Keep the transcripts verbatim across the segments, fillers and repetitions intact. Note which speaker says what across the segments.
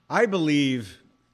Speaker 1: I believe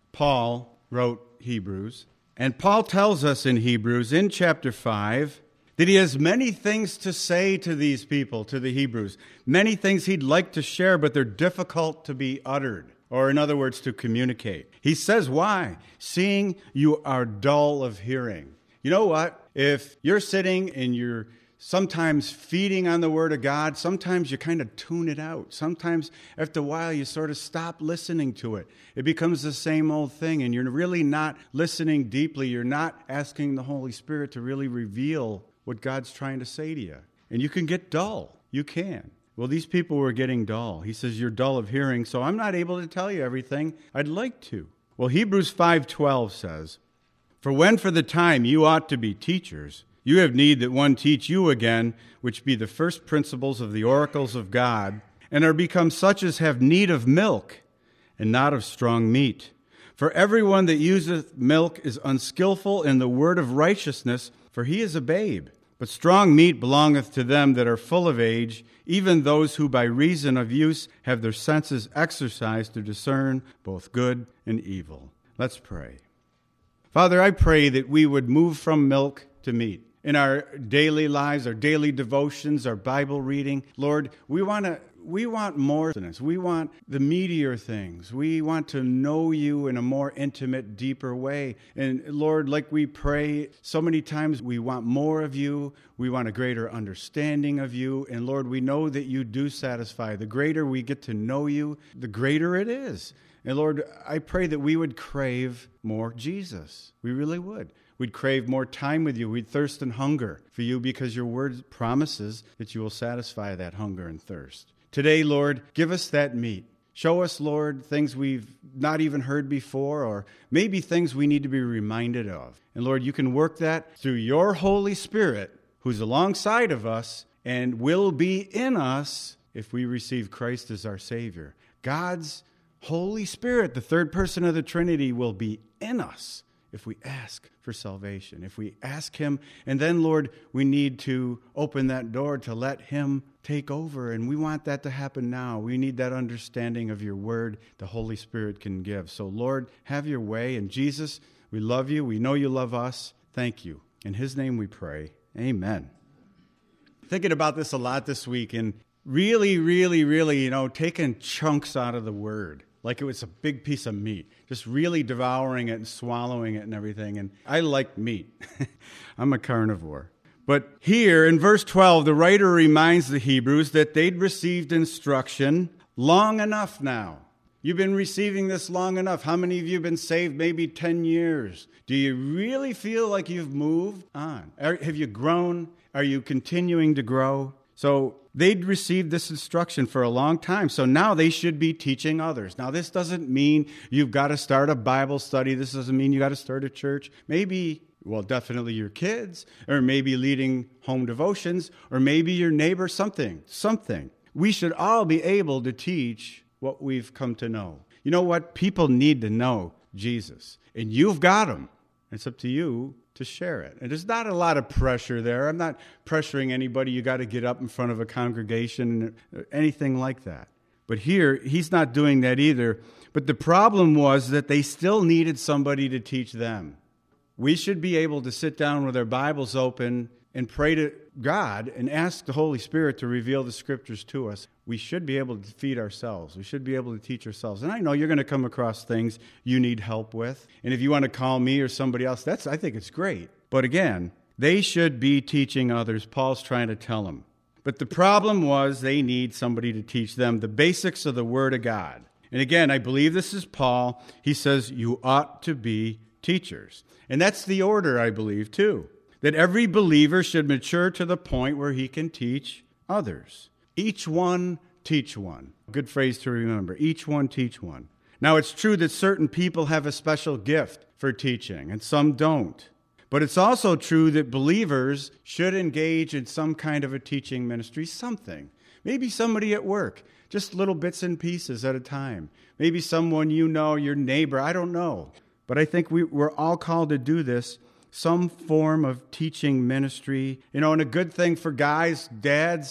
Speaker 1: Paul wrote Hebrews, and Paul tells us in Hebrews, in chapter five, that he has many things to say to these people, to the Hebrews. Many things he'd like to share, but they're difficult to be uttered, or in other words, to communicate. He says, why? Seeing you are dull of hearing. You know what? If you're sitting and you're sometimes feeding on the Word of God, sometimes you kind of tune it out. Sometimes after a while you sort of stop listening to it. It becomes the same old thing, and you're really not listening deeply. You're not asking the Holy Spirit to really reveal what God's trying to say to you. And you can get dull. You can. Well, these people were getting dull. He says, you're dull of hearing, so I'm not able to tell you everything I'd like to. Well, Hebrews five twelve says, for when for the time you ought to be teachers, you have need that one teach you again, which be the first principles of the oracles of God, and are become such as have need of milk, and not of strong meat. For everyone that useth milk is unskillful in the word of righteousness, for he is a babe. But strong meat belongeth to them that are full of age, even those who by reason of use have their senses exercised to discern both good and evil. Let's pray. Father, I pray that we would move from milk to meat. In our daily lives, our daily devotions, our Bible reading, Lord, we want to we want more than this. We want the meatier things. We want to know you in a more intimate, deeper way. And Lord, like we pray so many times, we want more of you. We want a greater understanding of you. And Lord, we know that you do satisfy. The greater we get to know you, the greater it is. And Lord, I pray that we would crave more Jesus. We really would. We'd crave more time with you. We'd thirst and hunger for you because your word promises that you will satisfy that hunger and thirst. Today, Lord, give us that meat. Show us, Lord, things we've not even heard before, or maybe things we need to be reminded of. And Lord, you can work that through your Holy Spirit, who's alongside of us and will be in us if we receive Christ as our Savior. God's Holy Spirit, the third person of the Trinity, will be in us if we ask for salvation, if we ask him. And then, Lord, we need to open that door to let him take over. And we want that to happen now. We need that understanding of your word the Holy Spirit can give. So, Lord, have your way. And Jesus, we love you. We know you love us. Thank you. In his name we pray. Amen. Thinking about this a lot this week and really, really, really, you know, taking chunks out of the word. Like it was a big piece of meat, just really devouring it and swallowing it and everything. And I like meat. I'm a carnivore. But here in verse twelve, the writer reminds the Hebrews that they'd received instruction long enough now. You've been receiving this long enough. How many of you have been saved? Maybe ten years. Do you really feel like you've moved on? Are, have you grown? Are you continuing to grow? So they'd received this instruction for a long time, so now they should be teaching others. Now, this doesn't mean you've got to start a Bible study. This doesn't mean you got to start a church. Maybe, well, definitely your kids, or maybe leading home devotions, or maybe your neighbor, something, something. We should all be able to teach what we've come to know. You know what? People need to know Jesus, and you've got him. It's up to you to share it. And there's not a lot of pressure there. I'm not pressuring anybody. You got to get up in front of a congregation or anything like that. But here, he's not doing that either. But the problem was that they still needed somebody to teach them. We should be able to sit down with our Bibles open and pray to God and ask the Holy Spirit to reveal the Scriptures to us. We should be able to feed ourselves. We should be able to teach ourselves. And I know you're going to come across things you need help with. And if you want to call me or somebody else, that's I think it's great. But again, they should be teaching others. Paul's trying to tell them. But the problem was they need somebody to teach them the basics of the Word of God. And again, I believe this is Paul. He says you ought to be teachers. And that's the order, I believe, too. That every believer should mature to the point where he can teach others. Each one, teach one. Good phrase to remember. Each one, teach one. Now, it's true that certain people have a special gift for teaching, and some don't. But it's also true that believers should engage in some kind of a teaching ministry, something. Maybe somebody at work, just little bits and pieces at a time. Maybe someone you know, your neighbor, I don't know. But I think we, we're all called to do this. Some form of teaching ministry. You know, and a good thing for guys, dads,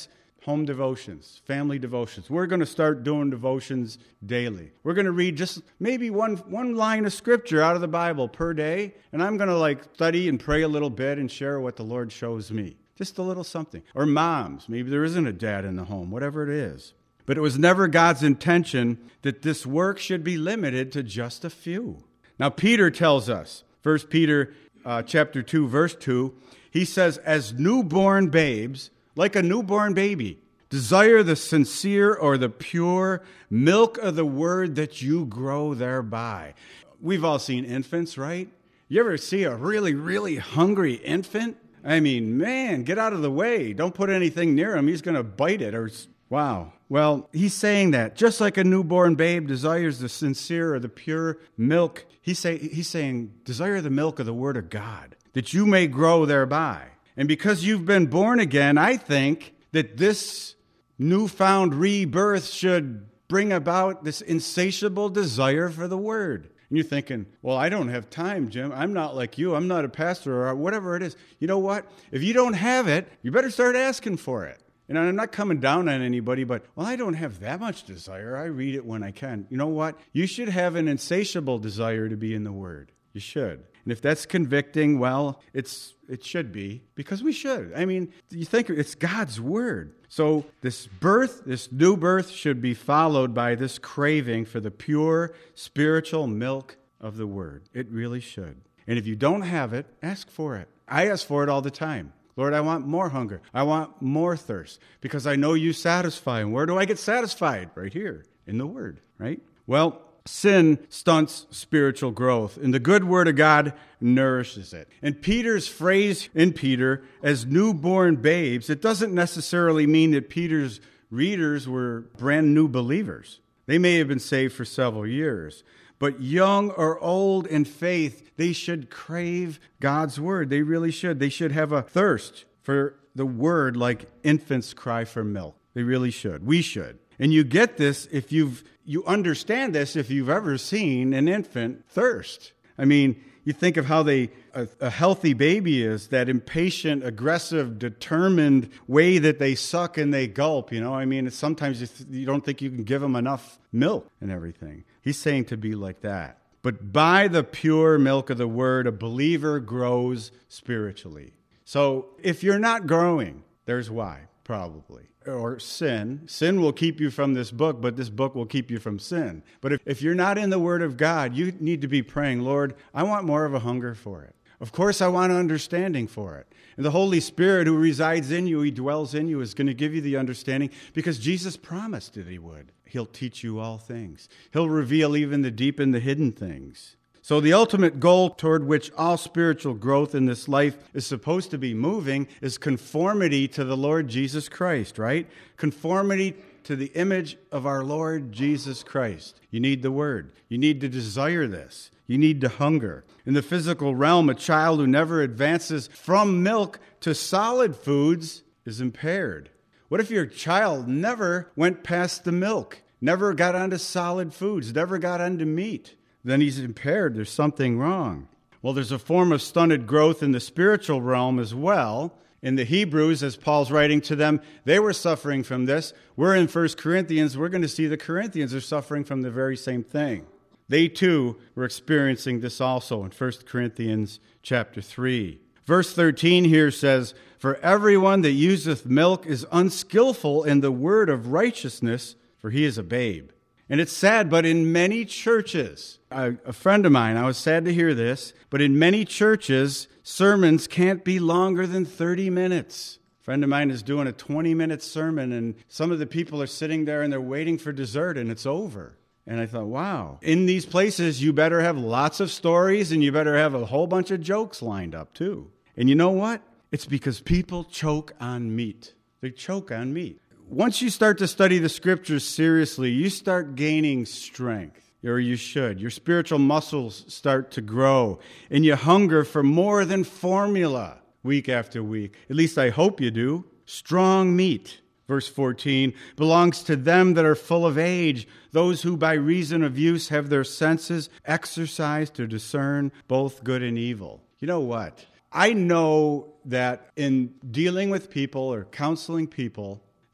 Speaker 1: home devotions, family devotions. We're going to start doing devotions daily. We're going to read just maybe one one line of scripture out of the Bible per day, and I'm going to like study and pray a little bit and share what the Lord shows me. Just a little something. Or moms, maybe there isn't a dad in the home, whatever it is. But it was never God's intention that this work should be limited to just a few. Now, Peter tells us, First Peter uh, chapter two, verse two, he says, as newborn babes, like a newborn baby, desire the sincere or the pure milk of the word that you grow thereby. We've all seen infants, right? You ever see a really, really hungry infant? I mean, man, get out of the way. Don't put anything near him. He's going to bite it. Or wow. Well, he's saying that just like a newborn babe desires the sincere or the pure milk, he's, say, he's saying, desire the milk of the word of God, that you may grow thereby. And because you've been born again, I think that this newfound rebirth should bring about this insatiable desire for the word. And you're thinking, well, I don't have time, Jim. I'm not like you. I'm not a pastor or whatever it is. You know what? If you don't have it, you better start asking for it. And I'm not coming down on anybody, but, well, I don't have that much desire. I read it when I can. You know what? You should have an insatiable desire to be in the Word. You should. And if that's convicting, well, it's it should be, because we should. I mean, you think it's God's Word. So this birth, this new birth, should be followed by this craving for the pure spiritual milk of the Word. It really should. And if you don't have it, ask for it. I ask for it all the time. Lord, I want more hunger. I want more thirst, because I know you satisfy. And where do I get satisfied? Right here in the Word, right? Well, sin stunts spiritual growth, and the good Word of God nourishes it. And Peter's phrase in Peter as newborn babes, it doesn't necessarily mean that Peter's readers were brand new believers. They may have been saved for several years. But young or old in faith, they should crave God's Word. They really should. They should have a thirst for the Word like infants cry for milk. They really should. We should. And you get this if you've, you understand this if you've ever seen an infant thirst. I mean, you think of how they a, a healthy baby is, that impatient, aggressive, determined way that they suck and they gulp. You know, I mean, it's sometimes you, th- you don't think you can give them enough milk and everything. He's saying to be like that. But by the pure milk of the Word, a believer grows spiritually. So if you're not growing, there's why, probably. Or sin. Sin will keep you from this book, but this book will keep you from sin. But if, if you're not in the Word of God, you need to be praying, Lord, I want more of a hunger for it. Of course, I want an understanding for it. And the Holy Spirit who resides in you, He dwells in you, is going to give you the understanding, because Jesus promised that He would. He'll teach you all things. He'll reveal even the deep and the hidden things. So the ultimate goal toward which all spiritual growth in this life is supposed to be moving is conformity to the Lord Jesus Christ, right? Conformity to the image of our Lord Jesus Christ. You need the Word. You need to desire this. You need to hunger. In the physical realm, a child who never advances from milk to solid foods is impaired. What if your child never went past the milk, never got onto solid foods, never got onto meat? Then he's impaired. There's something wrong. Well, there's a form of stunted growth in the spiritual realm as well. In the Hebrews, as Paul's writing to them, they were suffering from this. We're in First Corinthians. We're going to see the Corinthians are suffering from the very same thing. They too were experiencing this also in First Corinthians chapter three. Verse thirteen here says, "For everyone that useth milk is unskillful in the word of righteousness, for he is a babe." And it's sad, but in many churches, a, a friend of mine, I was sad to hear this, but in many churches, sermons can't be longer than thirty minutes. A friend of mine is doing a twenty-minute sermon, and some of the people are sitting there and they're waiting for dessert, and it's over. And I thought, wow. In these places, you better have lots of stories, and you better have a whole bunch of jokes lined up, too. And you know what? It's because people choke on meat. They choke on meat. Once you start to study the Scriptures seriously, you start gaining strength, or you should. Your spiritual muscles start to grow, and you hunger for more than formula week after week. At least I hope you do. Strong meat, verse fourteen, belongs to them that are full of age, those who by reason of use have their senses exercised to discern both good and evil. You know what? I know that in dealing with people or counseling people,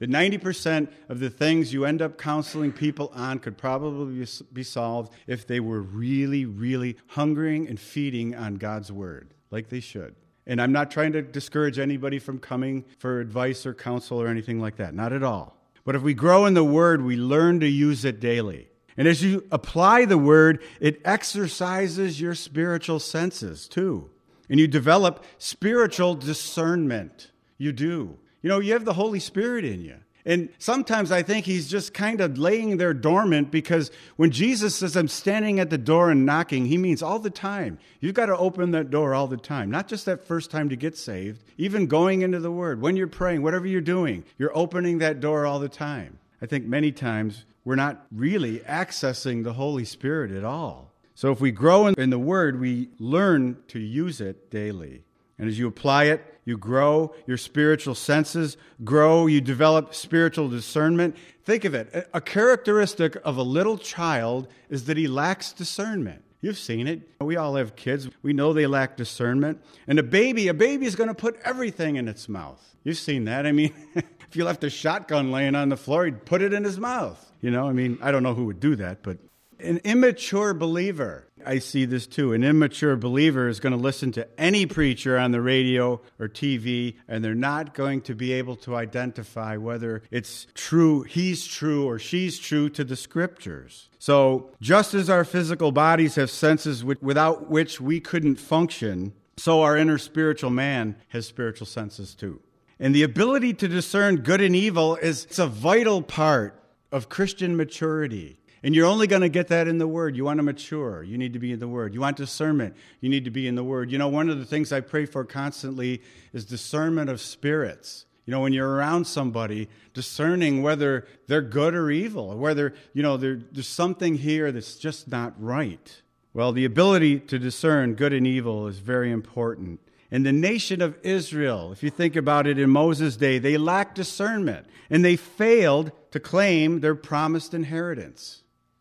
Speaker 1: that ninety percent of the things you end up counseling people on could probably be solved if they were really, really hungering and feeding on God's word, like they should. And I'm not trying to discourage anybody from coming for advice or counsel or anything like that. Not at all. But if we grow in the word, we learn to use it daily. And as you apply the word, it exercises your spiritual senses too. And you develop spiritual discernment. You do. You know, you have the Holy Spirit in you. And sometimes I think he's just kind of laying there dormant, because when Jesus says, I'm standing at the door and knocking, he means all the time. You've got to open that door all the time, not just that first time to get saved, even going into the Word. When you're praying, whatever you're doing, you're opening that door all the time. I think many times we're not really accessing the Holy Spirit at all. So if we grow in the Word, we learn to use it daily. And as you apply it, you grow, your spiritual senses grow, you develop spiritual discernment. Think of it. A characteristic of a little child is that he lacks discernment. You've seen it. We all have kids. We know they lack discernment. And a baby, a baby is going to put everything in its mouth. You've seen that. I mean, if you left a shotgun laying on the floor, he'd put it in his mouth. You know, I mean, I don't know who would do that, but an immature believer, I see this too. An immature believer is going to listen to any preacher on the radio or T V, and they're not going to be able to identify whether it's true, he's true, or she's true to the Scriptures. So just as our physical bodies have senses without which we couldn't function, so our inner spiritual man has spiritual senses too. And the ability to discern good and evil is it's a vital part of Christian maturity. And you're only going to get that in the Word. You want to mature, you need to be in the Word. You want discernment, you need to be in the Word. You know, one of the things I pray for constantly is discernment of spirits. You know, when you're around somebody, discerning whether they're good or evil, or whether, you know, there, there's something here that's just not right. Well, the ability to discern good and evil is very important. And the nation of Israel, if you think about it in Moses' day, they lacked discernment, and they failed to claim their promised inheritance.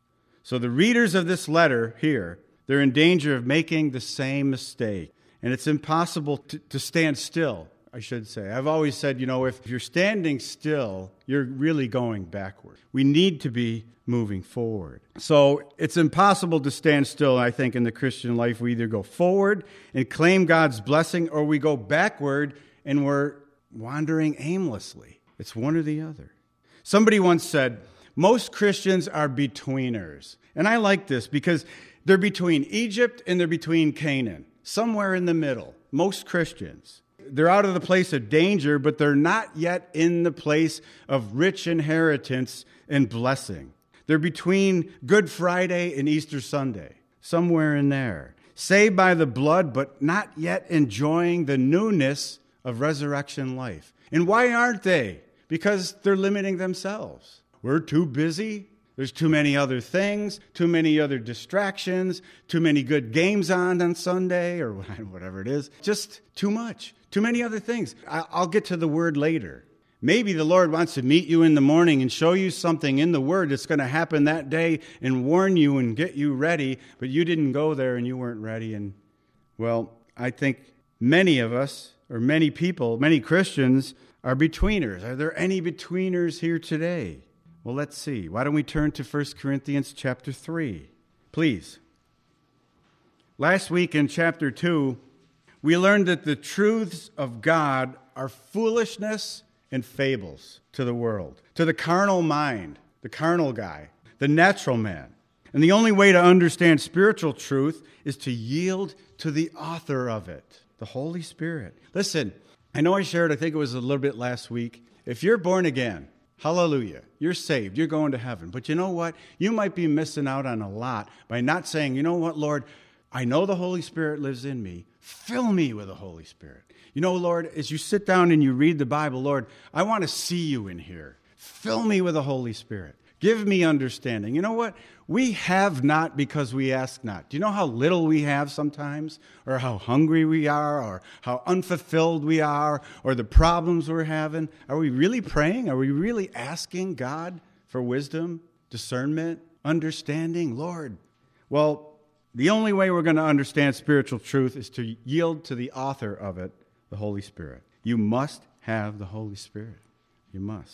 Speaker 1: So the readers of this letter here, they're in danger of making the same mistake. And it's impossible to, to stand still, I should say. I've always said, you know, if you're standing still, you're really going backward. We need to be moving forward. So it's impossible to stand still, I think, in the Christian life. We either go forward and claim God's blessing, or we go backward and we're wandering aimlessly. It's one or the other. Somebody once said, most Christians are betweeners. And I like this because they're between Egypt and they're between Canaan, somewhere in the middle. Most Christians. They're out of the place of danger, but they're not yet in the place of rich inheritance and blessing. They're between Good Friday and Easter Sunday, somewhere in there. Saved by the blood, but not yet enjoying the newness of resurrection life. And why aren't they? Because they're limiting themselves. We're too busy. There's too many other things, too many other distractions, too many good games on on Sunday or whatever it is. Just too much. Too many other things. I'll get to the Word later. Maybe the Lord wants to meet you in the morning and show you something in the Word that's going to happen that day and warn you and get you ready, but you didn't go there and you weren't ready. And, well, I think many of us, or many people, many Christians, are betweeners. Are there any betweeners here today? Well, let's see. Why don't we turn to First Corinthians chapter three, please. Last week in chapter two, we learned that the truths of God are foolishness and fables to the world, to the carnal mind, the carnal guy, the natural man. And the only way to understand spiritual truth is to yield to the author of it, the Holy Spirit. Listen, I know I shared, I think it was a little bit last week. If you're born again, hallelujah, you're saved, you're going to heaven. But you know what? You might be missing out on a lot by not saying, you know what, Lord, I know the Holy Spirit lives in me. Fill me with the Holy Spirit. You know, Lord, as you sit down and you read the Bible, Lord, I want to see you in here. Fill me with the Holy Spirit. Give me understanding. You know what? We have not because we ask not. Do you know how little we have sometimes? Or how hungry we are? Or how unfulfilled we are? Or the problems we're having? Are we really praying? Are we really asking God for wisdom, discernment, understanding? Lord, well, the only way we're going to understand spiritual truth is to yield to the author of it, the Holy Spirit. You must have the Holy Spirit. You must.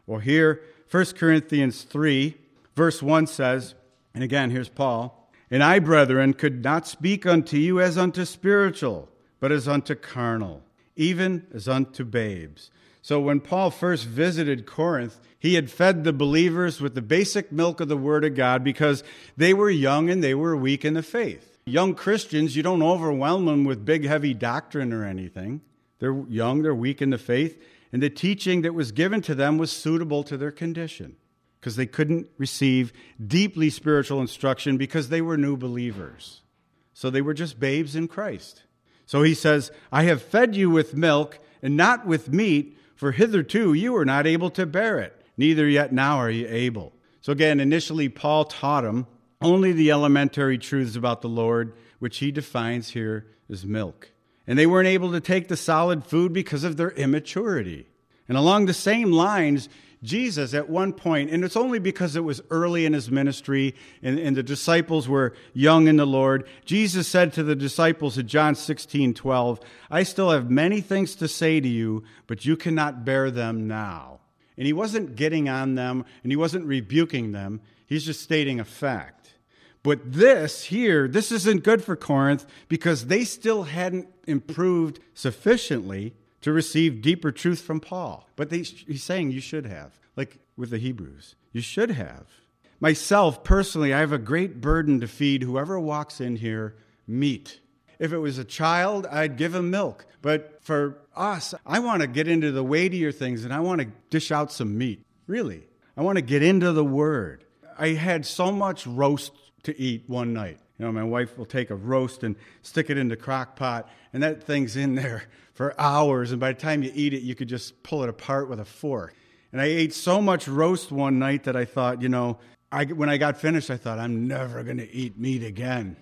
Speaker 1: Well, here, First Corinthians three, verse one says, and again, here's Paul, "And I, brethren, could not speak unto you as unto spiritual, but as unto carnal, even as unto babes." So when Paul first visited Corinth, he had fed the believers with the basic milk of the Word of God because they were young and they were weak in the faith. Young Christians, you don't overwhelm them with big, heavy doctrine or anything. They're young, they're weak in the faith, and the teaching that was given to them was suitable to their condition because they couldn't receive deeply spiritual instruction because they were new believers. So they were just babes in Christ. So he says, "I have fed you with milk and not with meat, for hitherto you were not able to bear it, neither yet now are you able." So again, initially Paul taught them only the elementary truths about the Lord, which he defines here as milk. And they weren't able to take the solid food because of their immaturity. And along the same lines, Jesus at one point, and it's only because it was early in his ministry and, and the disciples were young in the Lord, Jesus said to the disciples in John sixteen twelve, "I still have many things to say to you, but you cannot bear them now." And he wasn't getting on them and he wasn't rebuking them. He's just stating a fact. But this here, this isn't good for Corinth because they still hadn't improved sufficiently to receive deeper truth from Paul. But they, he's saying you should have, like with the Hebrews. You should have. Myself, personally, I have a great burden to feed whoever walks in here meat. If it was a child, I'd give him milk. But for us, I want to get into the weightier things, and I want to dish out some meat. Really. I want to get into the Word. I had so much roast to eat one night. You know, my wife will take a roast and stick it in the crock pot, and that thing's in there for hours, and by the time you eat it, you could just pull it apart with a fork. And I ate so much roast one night that I thought, you know, I, when I got finished, I thought, I'm never going to eat meat again.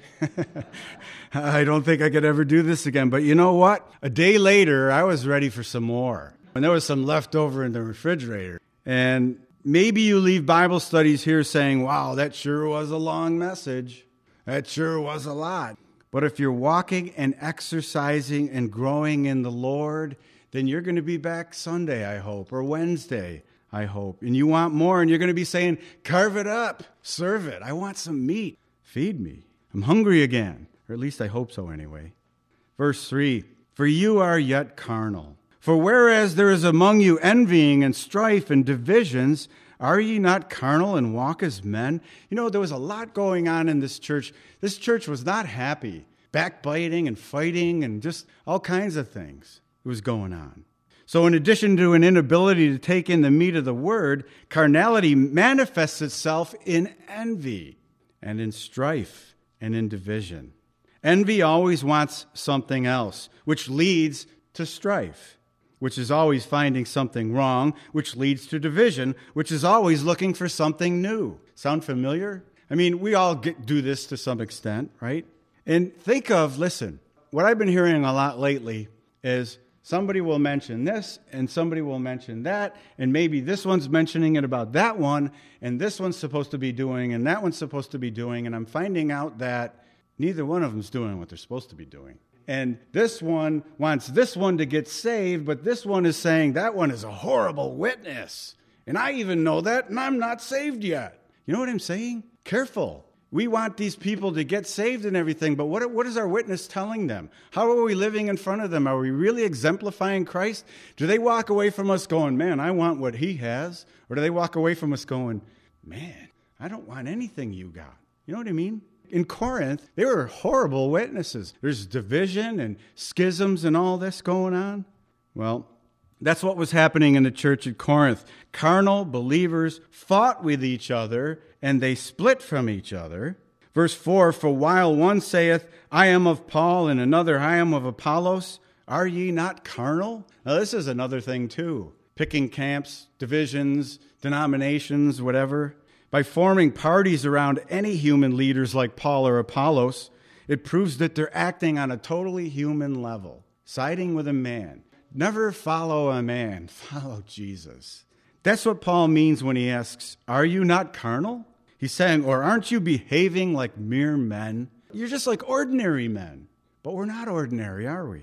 Speaker 1: I don't think I could ever do this again. But you know what? A day later, I was ready for some more. And there was some left over in the refrigerator. And maybe you leave Bible studies here saying, wow, that sure was a long message. That sure was a lot. But if you're walking and exercising and growing in the Lord, then you're going to be back Sunday, I hope, or Wednesday, I hope. And you want more, and you're going to be saying, carve it up, serve it. I want some meat. Feed me. I'm hungry again. Or at least I hope so anyway. Verse three, "For you are yet carnal. For whereas there is among you envying and strife and divisions, are ye not carnal and walk as men?" You know, there was a lot going on in this church. This church was not happy. Backbiting and fighting and just all kinds of things was going on. So in addition to an inability to take in the meat of the Word, carnality manifests itself in envy and in strife and in division. Envy always wants something else, which leads to strife, which is always finding something wrong, which leads to division, which is always looking for something new. Sound familiar? I mean, we all get, do this to some extent, right? And think of, listen, what I've been hearing a lot lately is somebody will mention this, and somebody will mention that, and maybe this one's mentioning it about that one, and this one's supposed to be doing, and that one's supposed to be doing, and I'm finding out that neither one of them's doing what they're supposed to be doing. And this one wants this one to get saved, but this one is saying that one is a horrible witness. And I even know that, and I'm not saved yet. You know what I'm saying? Careful. We want these people to get saved and everything, but what, what is our witness telling them? How are we living in front of them? Are we really exemplifying Christ? Do they walk away from us going, man, I want what he has? Or do they walk away from us going, man, I don't want anything you got? You know what I mean? In Corinth, they were horrible witnesses. There's division and schisms and all this going on. Well, that's what was happening in the church at Corinth. Carnal believers fought with each other, and they split from each other. Verse four, "For while one saith, I am of Paul, and another, I am of Apollos, are ye not carnal?" Now this is another thing too. Picking camps, divisions, denominations, whatever. By forming parties around any human leaders like Paul or Apollos, it proves that they're acting on a totally human level, siding with a man. Never follow a man, follow Jesus. That's what Paul means when he asks, are you not carnal? He's saying, or aren't you behaving like mere men? You're just like ordinary men. But we're not ordinary, are we?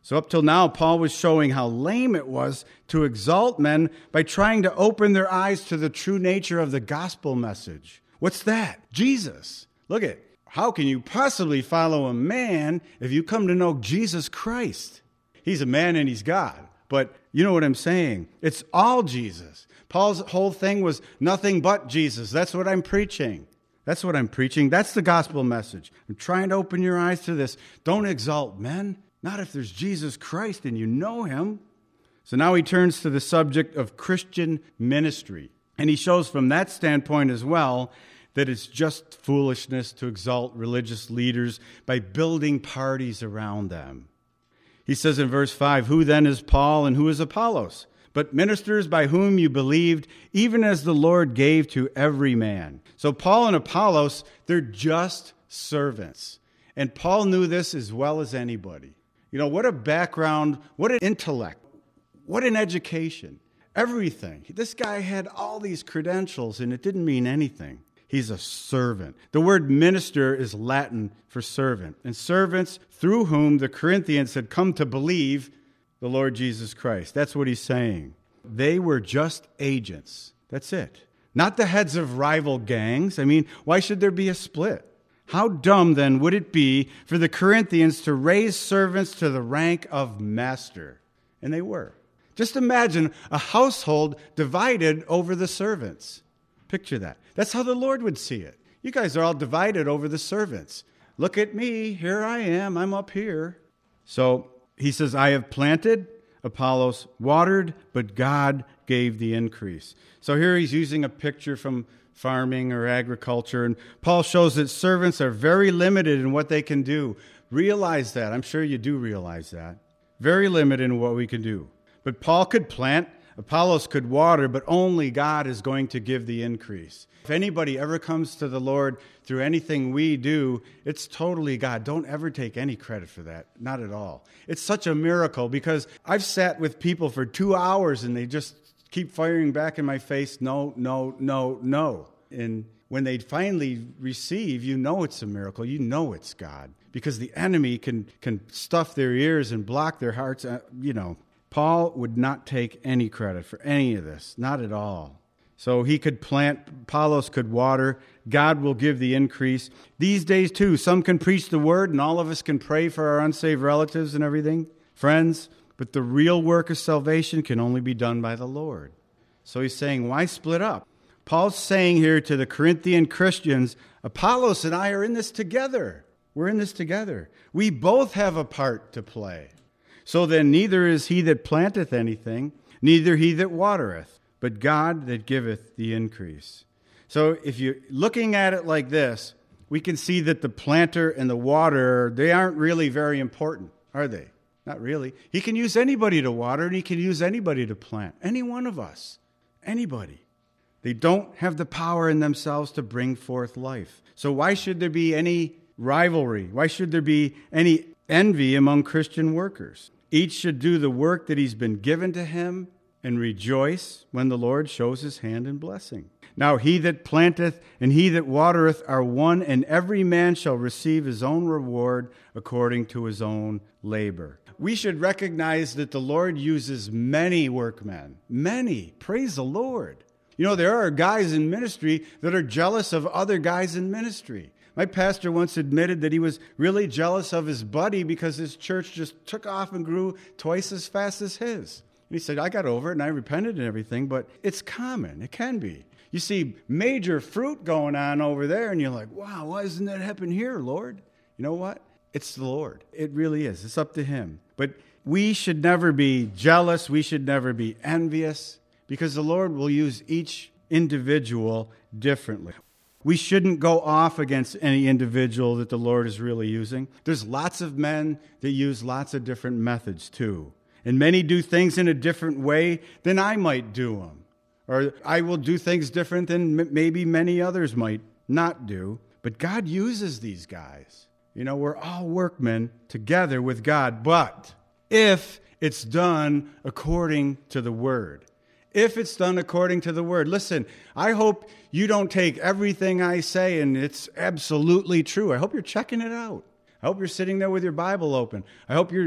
Speaker 1: So up till now, Paul was showing how lame it was to exalt men by trying to open their eyes to the true nature of the gospel message. What's that? Jesus. Look at, how can you possibly follow a man if you come to know Jesus Christ? He's a man and he's God. But you know what I'm saying? It's all Jesus. Paul's whole thing was nothing but Jesus. That's what I'm preaching. That's what I'm preaching. That's the gospel message. I'm trying to open your eyes to this. Don't exalt men. Not if there's Jesus Christ and you know him. So now he turns to the subject of Christian ministry. And he shows from that standpoint as well that it's just foolishness to exalt religious leaders by building parties around them. He says in verse five, "Who then is Paul and who is Apollos? But ministers by whom you believed, even as the Lord gave to every man." So Paul and Apollos, they're just servants. And Paul knew this as well as anybody. You know, what a background, what an intellect, what an education, everything. This guy had all these credentials and it didn't mean anything. He's a servant. The word minister is Latin for servant. And servants through whom the Corinthians had come to believe the Lord Jesus Christ. That's what he's saying. They were just agents. That's it. Not the heads of rival gangs. I mean, why should there be a split? How dumb, then, would it be for the Corinthians to raise servants to the rank of master? And they were. Just imagine a household divided over the servants. Picture that. That's how the Lord would see it. You guys are all divided over the servants. Look at me. Here I am. I'm up here. So he says, "I have planted, Apollos watered, but God gave the increase." So here he's using a picture from farming or agriculture. And Paul shows that servants are very limited in what they can do. Realize that. I'm sure you do realize that. Very limited in what we can do. But Paul could plant, Apollos could water, but only God is going to give the increase. If anybody ever comes to the Lord through anything we do, it's totally God. Don't ever take any credit for that. Not at all. It's such a miracle because I've sat with people for two hours and they just keep firing back in my face, no, no, no, no. And when they finally receive, you know it's a miracle. You know it's God. Because the enemy can, can stuff their ears and block their hearts. Uh, you know, Paul would not take any credit for any of this. Not at all. So he could plant, Apollos could water. God will give the increase. These days, too, some can preach the word and all of us can pray for our unsaved relatives and everything. Friends, but the real work of salvation can only be done by the Lord. So he's saying, why split up? Paul's saying here to the Corinthian Christians, Apollos and I are in this together. We're in this together. We both have a part to play. So then neither is he that planteth anything, neither he that watereth, but God that giveth the increase. So if you're looking at it like this, we can see that the planter and the waterer, they aren't really very important, are they? Not really. He can use anybody to water and he can use anybody to plant. Any one of us. Anybody. They don't have the power in themselves to bring forth life. So why should there be any rivalry? Why should there be any envy among Christian workers? Each should do the work that he's been given to him and rejoice when the Lord shows his hand in blessing. Now he that planteth and he that watereth are one, and every man shall receive his own reward according to his own labor. We should recognize that the Lord uses many workmen. Many. Praise the Lord. You know, there are guys in ministry that are jealous of other guys in ministry. My pastor once admitted that he was really jealous of his buddy because his church just took off and grew twice as fast as his. And he said, I got over it and I repented and everything, but it's common. It can be. You see major fruit going on over there and you're like, wow, why doesn't that happen here, Lord? You know what? It's the Lord. It really is. It's up to him. But we should never be jealous. We should never be envious because the Lord will use each individual differently. We shouldn't go off against any individual that the Lord is really using. There's lots of men that use lots of different methods too. And many do things in a different way than I might do them. Or I will do things different than m- maybe many others might not do. But God uses these guys. You know, we're all workmen together with God. But if it's done according to the Word, if it's done according to the Word. Listen, I hope you don't take everything I say and it's absolutely true. I hope you're checking it out. I hope you're sitting there with your Bible open. I hope you're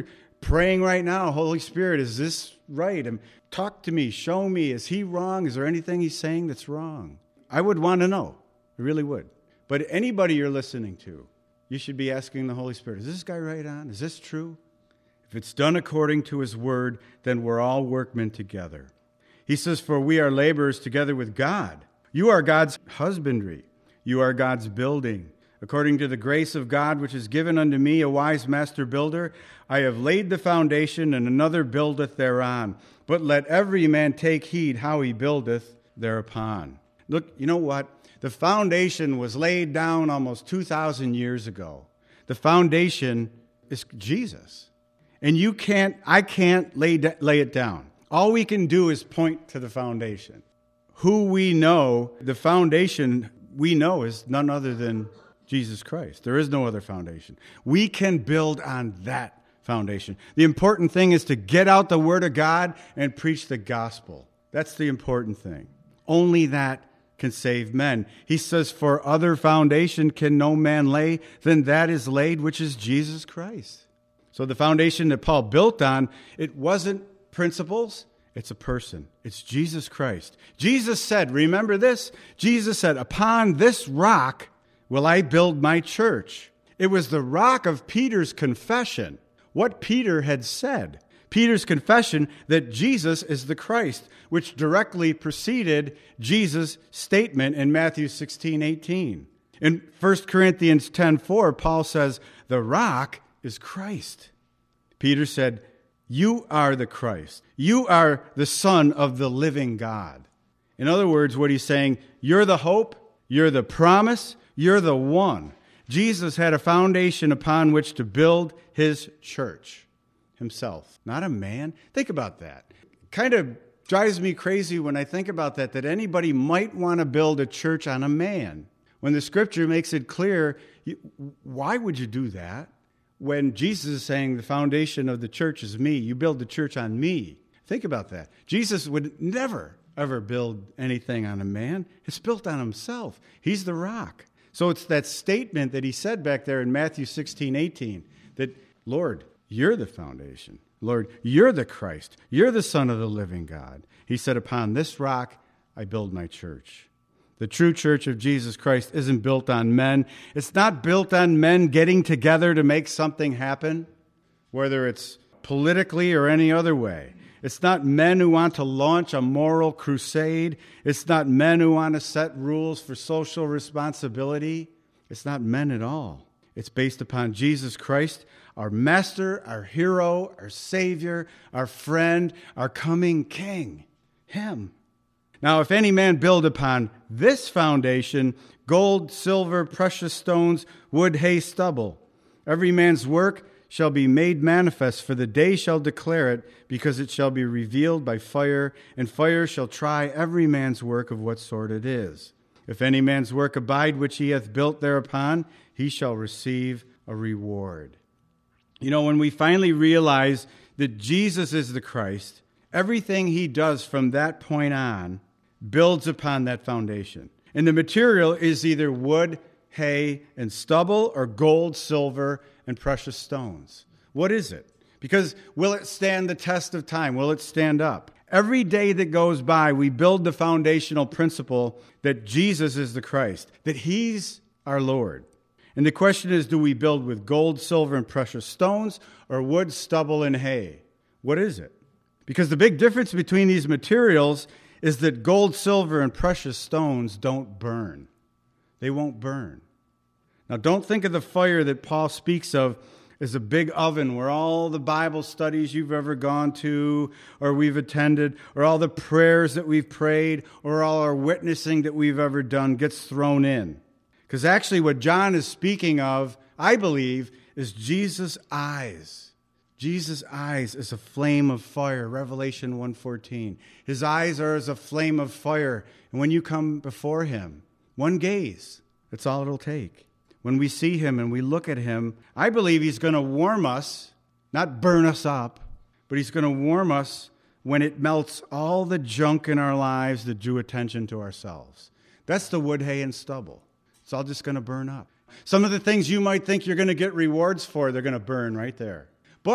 Speaker 1: praying right now, Holy Spirit, is this right? And talk to me, show me, is he wrong? Is there anything he's saying that's wrong? I would want to know. I really would. But anybody you're listening to, you should be asking the Holy Spirit, is this guy right on? Is this true? If it's done according to his word, then we're all workmen together. He says, for we are laborers together with God. You are God's husbandry. You are God's building. According to the grace of God, which is given unto me, a wise master builder, I have laid the foundation, and another buildeth thereon. But let every man take heed how he buildeth thereupon. Look, you know what? The foundation was laid down almost two thousand years ago. The foundation is Jesus. And you can't, I can't lay, lay it down. All we can do is point to the foundation. Who we know, the foundation we know is none other than Jesus Christ. There is no other foundation. We can build on that foundation. The important thing is to get out the Word of God and preach the gospel. That's the important thing. Only that can save men. He says, for other foundation can no man lay than that is laid, which is Jesus Christ. So the foundation that Paul built on, it wasn't principles, it's a person. It's Jesus Christ. Jesus said, remember this? Jesus said, upon this rock will I build my church. It was the rock of Peter's confession, what Peter had said. Peter's confession that Jesus is the Christ, which directly preceded Jesus' statement in Matthew sixteen eighteen. In First Corinthians ten four, Paul says, the rock is Christ. Peter said, you are the Christ. You are the Son of the living God. In other words, what he's saying, you're the hope, you're the promise, you're the one. Jesus had a foundation upon which to build his church himself, not a man. Think about that. Kind of drives me crazy when I think about that, that anybody might want to build a church on a man. When the scripture makes it clear, you, why would you do that? When Jesus is saying the foundation of the church is me, you build the church on me. Think about that. Jesus would never, ever build anything on a man. It's built on himself. He's the rock. So it's that statement that he said back there in Matthew sixteen eighteen, that, Lord, you're the foundation. Lord, you're the Christ. You're the Son of the living God. He said, upon this rock I build my church. The true church of Jesus Christ isn't built on men. It's not built on men getting together to make something happen, whether it's politically or any other way. It's not men who want to launch a moral crusade. It's not men who want to set rules for social responsibility. It's not men at all. It's based upon Jesus Christ, our master, our hero, our savior, our friend, our coming king, him. Now, if any man build upon this foundation, gold, silver, precious stones, wood, hay, stubble, every man's work shall be made manifest, for the day shall declare it, because it shall be revealed by fire, and fire shall try every man's work of what sort it is. If any man's work abide which he hath built thereupon, he shall receive a reward. You know, when we finally realize that Jesus is the Christ, everything he does from that point on builds upon that foundation. And the material is either wood, hay, and stubble, or gold, silver, and precious stones. What is it? Because will it stand the test of time? Will it stand up? Every day that goes by, we build the foundational principle that Jesus is the Christ, that he's our Lord. And the question is, do we build with gold, silver, and precious stones, or wood, stubble, and hay? What is it? Because the big difference between these materials is that gold, silver, and precious stones don't burn. They won't burn. Now, don't think of the fire that Paul speaks of as a big oven where all the Bible studies you've ever gone to or we've attended, or all the prayers that we've prayed, or all our witnessing that we've ever done gets thrown in. Because actually what John is speaking of, I believe, is Jesus' eyes. Jesus' eyes is a flame of fire, Revelation one fourteen. His eyes are as a flame of fire. And when you come before him, one gaze, that's all it'll take. When we see him and we look at him, I believe he's going to warm us, not burn us up, but he's going to warm us when it melts all the junk in our lives that drew attention to ourselves. That's the wood, hay, and stubble. It's all just going to burn up. Some of the things you might think you're going to get rewards for, they're going to burn right there. But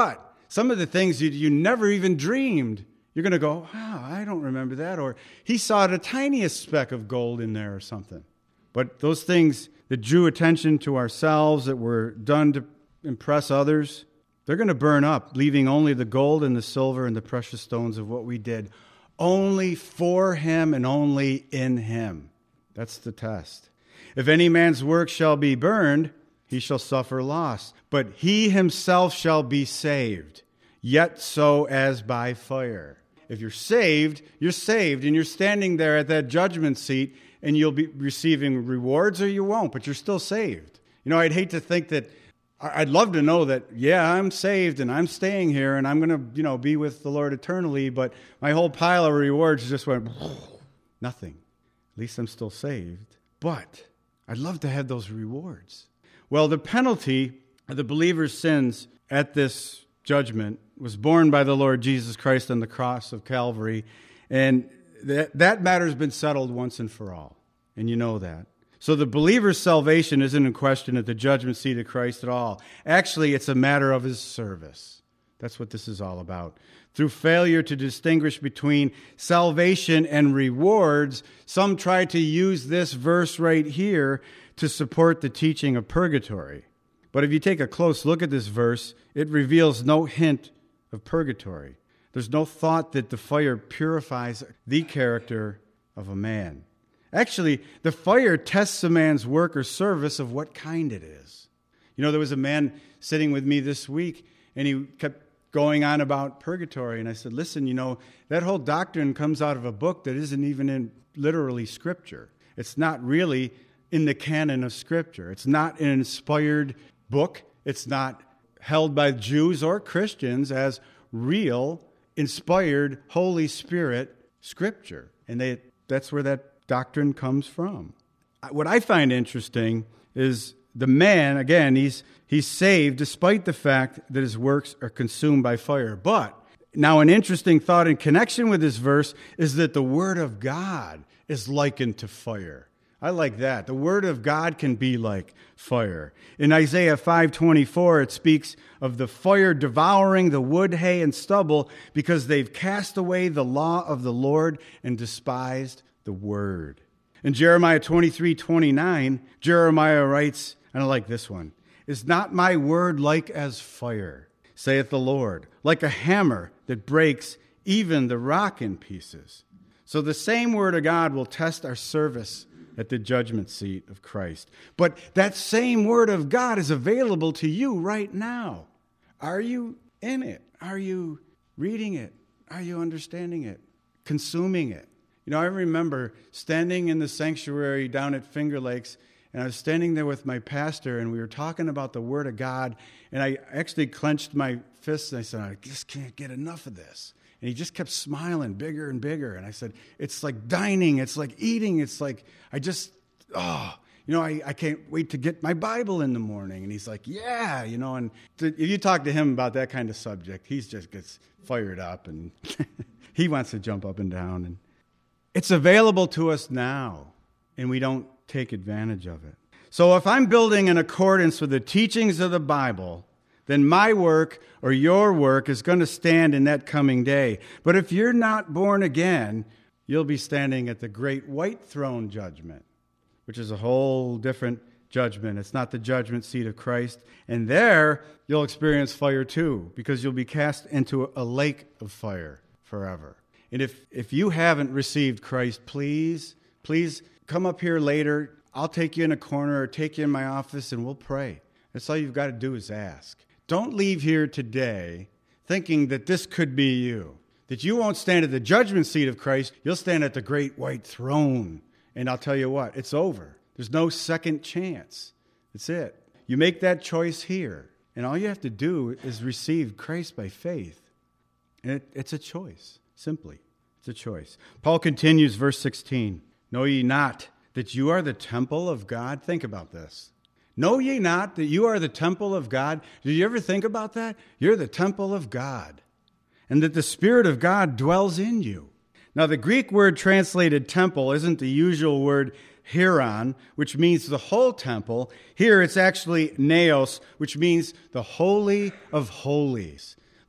Speaker 1: some of the things you, you never even dreamed. You're going to go, wow, I don't remember that. Or he saw the tiniest speck of gold in there or something. But those things that drew attention to ourselves, that were done to impress others, they're going to burn up, leaving only the gold and the silver and the precious stones of what we did, only for him and only in him. That's the test. If any man's work shall be burned, he shall suffer loss, but he himself shall be saved, yet so as by fire. If you're saved, you're saved, and you're standing there at that judgment seat, and you'll be receiving rewards or you won't, but you're still saved. You know, I'd hate to think that, I'd love to know that, yeah, I'm saved, and I'm staying here, and I'm going to, you know, be with the Lord eternally, but my whole pile of rewards just went, nothing. At least I'm still saved. But I'd love to have those rewards. Well, the penalty of the believer's sins at this judgment was borne by the Lord Jesus Christ on the cross of Calvary, and that, that matter has been settled once and for all, and you know that. So the believer's salvation isn't in question at the judgment seat of Christ at all. Actually, it's a matter of his service. That's what this is all about. Through failure to distinguish between salvation and rewards, some try to use this verse right here to support the teaching of purgatory. But if you take a close look at this verse, it reveals no hint of purgatory. There's no thought that the fire purifies the character of a man. Actually, the fire tests a man's work or service of what kind it is. You know, there was a man sitting with me this week, and he kept going on about purgatory. And I said, listen, you know, that whole doctrine comes out of a book that isn't even in literally Scripture. It's not really in the canon of Scripture. It's not an inspired book. It's not held by Jews or Christians as real, inspired, Holy Spirit Scripture. And they, that's where that doctrine comes from. What I find interesting is the man, again, he's he's saved despite the fact that his works are consumed by fire. But now an interesting thought in connection with this verse is that the Word of God is likened to fire. I like that. The Word of God can be like fire. In Isaiah five twenty-four, it speaks of the fire devouring the wood, hay, and stubble because they've cast away the law of the Lord and despised the Word. In Jeremiah twenty-three twenty-nine, Jeremiah writes, and I like this one, "Is not my word like as fire, saith the Lord, like a hammer that breaks even the rock in pieces?" So the same Word of God will test our service at the judgment seat of Christ. But that same Word of God is available to you right now. Are you in it? Are you reading it? Are you understanding it? Consuming it? You know, I remember standing in the sanctuary down at Finger Lakes, and I was standing there with my pastor, and we were talking about the Word of God, and I actually clenched my fists, and I said, I just can't get enough of this. And he just kept smiling bigger and bigger, and I said, it's like dining, it's like eating, it's like, I just, oh, you know, I, I can't wait to get my Bible in the morning. And he's like, yeah, you know, and to, if you talk to him about that kind of subject, he just gets fired up, and he wants to jump up and down, and it's available to us now, and we don't take advantage of it. So if I'm building in accordance with the teachings of the Bible, then my work or your work is going to stand in that coming day. But if you're not born again, you'll be standing at the great white throne judgment, which is a whole different judgment. It's not the judgment seat of Christ. And there, you'll experience fire too, because you'll be cast into a lake of fire forever. And if, if you haven't received Christ, please, please come up here later. I'll take you in a corner or take you in my office and we'll pray. That's all you've got to do is ask. Don't leave here today thinking that this could be you, that you won't stand at the judgment seat of Christ. You'll stand at the great white throne. And I'll tell you what, it's over. There's no second chance. That's it. You make that choice here. And all you have to do is receive Christ by faith. And it, it's a choice. Simply, it's a choice. Paul continues, verse sixteen. Know ye not that you are the temple of God? Think about this. Know ye not that you are the temple of God? Did you ever think about that? You're the temple of God. And that the Spirit of God dwells in you. Now, the Greek word translated temple isn't the usual word hieron, which means the whole temple. Here it's actually naos, which means the holy of holies.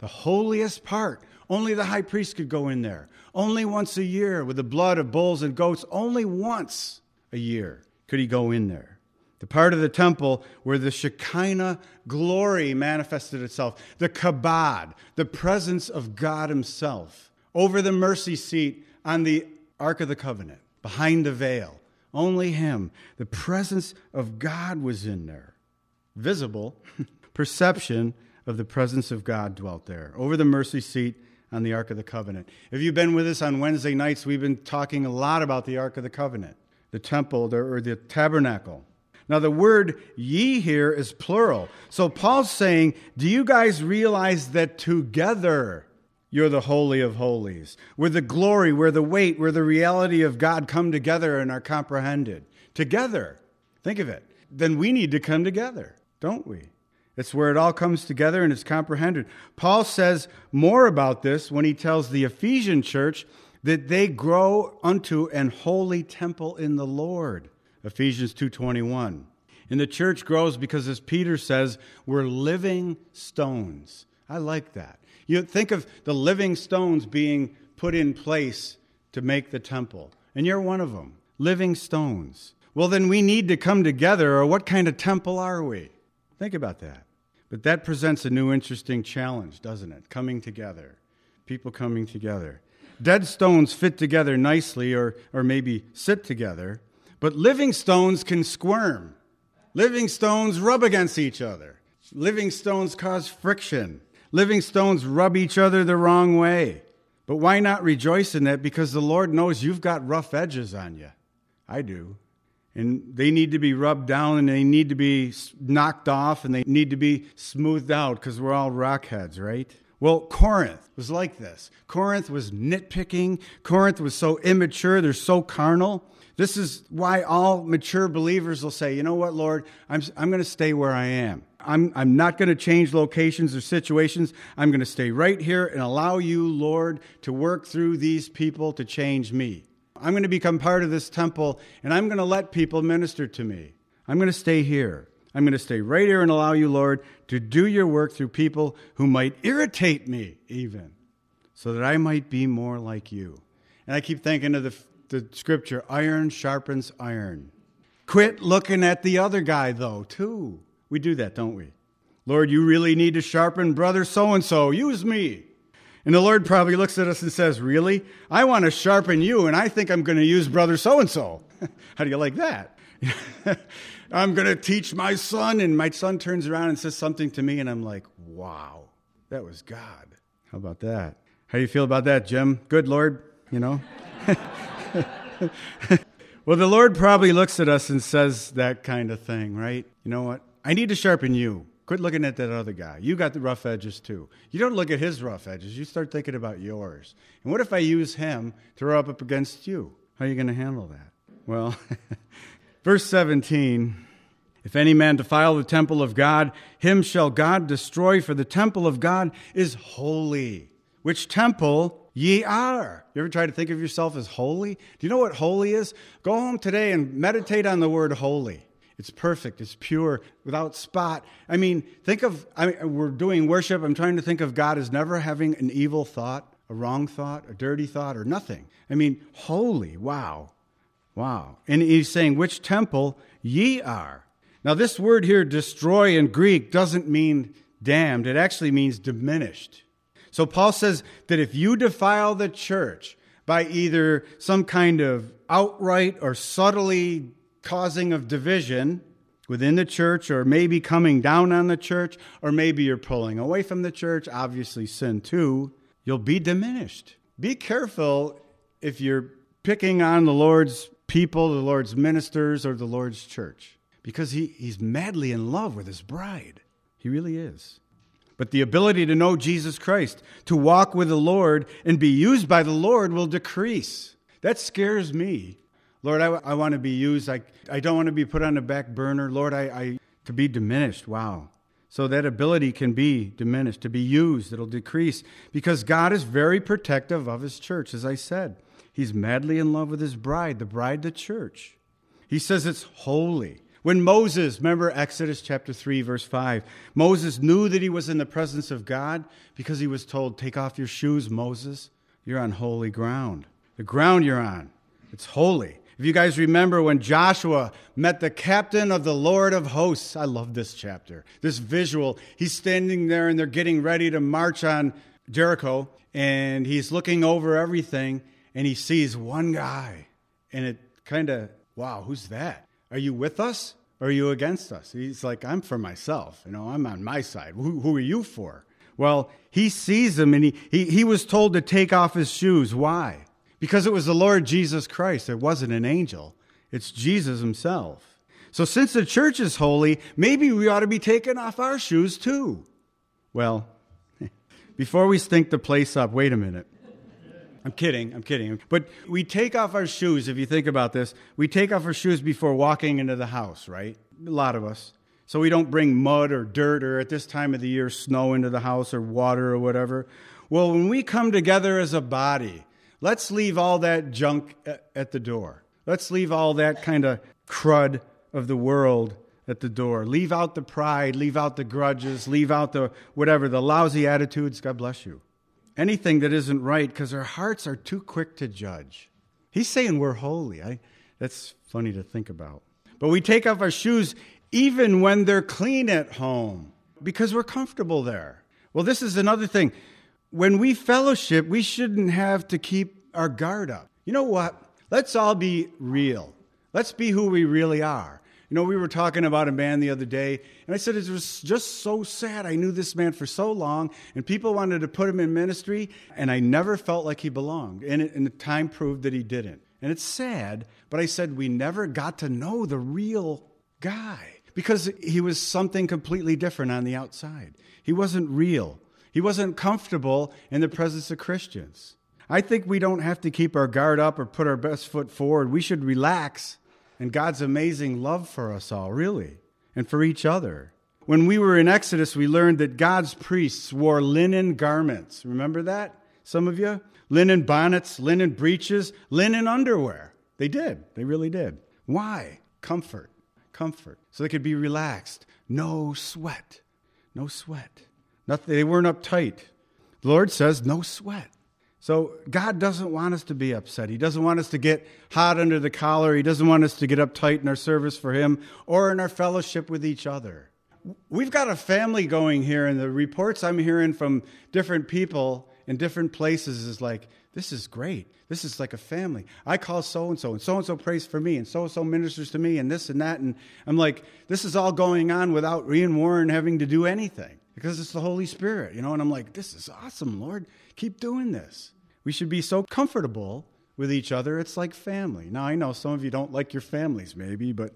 Speaker 1: the holiest part. Only the high priest could go in there. Only once a year with the blood of bulls and goats. Only once a year could he go in there. The part of the temple where the Shekinah glory manifested itself. The kabod, the presence of God himself. Over the mercy seat on the Ark of the Covenant. Behind the veil. Only him. The presence of God was in there. Visible perception of the presence of God dwelt there. Over the mercy seat on the Ark of the Covenant. If you've been with us on Wednesday nights, we've been talking a lot about the Ark of the Covenant. The temple, or the tabernacle. Now, the word ye here is plural. So Paul's saying, do you guys realize that together you're the Holy of Holies? Where the glory, where the weight, where the reality of God come together and are comprehended. Together. Think of it. Then we need to come together, don't we? It's where it all comes together and is comprehended. Paul says more about this when he tells the Ephesian church that they grow unto an holy temple in the Lord. Ephesians two twenty-one. And the church grows because, as Peter says, we're living stones. I like that. You think of the living stones being put in place to make the temple. And you're one of them. Living stones. Well, then we need to come together, or what kind of temple are we? Think about that. But that presents a new interesting challenge, doesn't it? Coming together. People coming together. Dead stones fit together nicely, or, or maybe sit together. But living stones can squirm. Living stones rub against each other. Living stones cause friction. Living stones rub each other the wrong way. But why not rejoice in that? Because the Lord knows you've got rough edges on you. I do. And they need to be rubbed down, and they need to be knocked off, and they need to be smoothed out, because we're all rockheads, right? Well, Corinth was like this. Corinth was nitpicking. Corinth was so immature. They're so carnal. This is why all mature believers will say, you know what, Lord, I'm, I'm going to stay where I am. I'm, I'm not going to change locations or situations. I'm going to stay right here and allow you, Lord, to work through these people to change me. I'm going to become part of this temple, and I'm going to let people minister to me. I'm going to stay here. I'm going to stay right here and allow you, Lord, to do your work through people who might irritate me even, so that I might be more like you. And I keep thinking of the The scripture, iron sharpens iron. Quit looking at the other guy, though, too. We do that, don't we? Lord, you really need to sharpen brother so-and-so. Use me. And the Lord probably looks at us and says, really? I want to sharpen you, and I think I'm going to use brother so-and-so. How do you like that? I'm going to teach my son, and my son turns around and says something to me, and I'm like, wow, that was God. How about that? How do you feel about that, Jim? Good, Lord, you know? Well, the Lord probably looks at us and says that kind of thing, right? You know what? I need to sharpen you. Quit looking at that other guy. You got the rough edges too. You don't look at his rough edges. You start thinking about yours. And what if I use him to rub up against you? How are you going to handle that? Well, verse seventeen, if any man defile the temple of God, him shall God destroy, for the temple of God is holy, which temple ye are. You ever try to think of yourself as holy? Do you know what holy is? Go home today and meditate on the word holy. It's perfect. It's pure, without spot. I mean, think of, I mean, we're doing worship. I'm trying to think of God as never having an evil thought, a wrong thought, a dirty thought, or nothing. I mean, holy. Wow. Wow. And he's saying, which temple ye are. Now, this word here, destroy, in Greek, doesn't mean damned. It actually means diminished. So Paul says that if you defile the church by either some kind of outright or subtly causing of division within the church, or maybe coming down on the church, or maybe you're pulling away from the church, obviously sin too, you'll be diminished. Be careful if you're picking on the Lord's people, the Lord's ministers, or the Lord's church, because he, he's madly in love with his bride. He really is. But the ability to know Jesus Christ, to walk with the Lord and be used by the Lord will decrease. That scares me. Lord, I, I want to be used. I, I don't want to be put on the back burner. Lord, I, I to be diminished. Wow. So that ability can be diminished, to be used. It'll decrease because God is very protective of his church, as I said. He's madly in love with his bride, the bride, the church. He says it's holy. When Moses, remember Exodus chapter three, verse five, Moses knew that he was in the presence of God because he was told, take off your shoes, Moses. You're on holy ground. The ground you're on, it's holy. If you guys remember when Joshua met the captain of the Lord of hosts, I love this chapter, this visual. He's standing there and they're getting ready to march on Jericho, and he's looking over everything, and he sees one guy, and it kind of, wow, who's that? Are you with us or are you against us? He's like, I'm for myself. You know, I'm on my side. Who, who are you for? Well, he sees him, and he, he, he was told to take off his shoes. Why? Because it was the Lord Jesus Christ. It wasn't an angel. It's Jesus himself. So since the church is holy, maybe we ought to be taking off our shoes too. Well, before we stink the place up, wait a minute. I'm kidding, I'm kidding. But we take off our shoes, if you think about this, we take off our shoes before walking into the house, right? A lot of us. So we don't bring mud or dirt or at this time of the year, snow into the house or water or whatever. Well, when we come together as a body, let's leave all that junk at the door. Let's leave all that kind of crud of the world at the door. Leave out the pride, leave out the grudges, leave out the whatever, the lousy attitudes. God bless you. Anything that isn't right, because our hearts are too quick to judge. He's saying we're holy. I, that's funny to think about. But we take off our shoes even when they're clean at home because we're comfortable there. Well, this is another thing. When we fellowship, we shouldn't have to keep our guard up. You know what? Let's all be real. Let's be who we really are. You know, we were talking about a man the other day, and I said it was just so sad. I knew this man for so long, and people wanted to put him in ministry, and I never felt like he belonged. And, it, and the time proved that he didn't. And it's sad, but I said we never got to know the real guy because he was something completely different on the outside. He wasn't real. He wasn't comfortable in the presence of Christians. I think we don't have to keep our guard up or put our best foot forward. We should relax. And God's amazing love for us all, really, and for each other. When we were in Exodus, we learned that God's priests wore linen garments. Remember that, some of you? Linen bonnets, linen breeches, linen underwear. They did. They really did. Why? Comfort. Comfort. So they could be relaxed. No sweat. No sweat. Nothing. They weren't uptight. The Lord says no sweat. So God doesn't want us to be upset. He doesn't want us to get hot under the collar. He doesn't want us to get uptight in our service for him or in our fellowship with each other. We've got a family going here, and the reports I'm hearing from different people in different places is like, this is great. This is like a family. I call so-and-so, and so-and-so prays for me, and so-and-so ministers to me, and this and that. And I'm like, this is all going on without Ian Warren having to do anything because it's the Holy Spirit, you know. And I'm like, this is awesome, Lord. Keep doing this. We should be so comfortable with each other. It's like family. Now, I know some of you don't like your families, maybe, but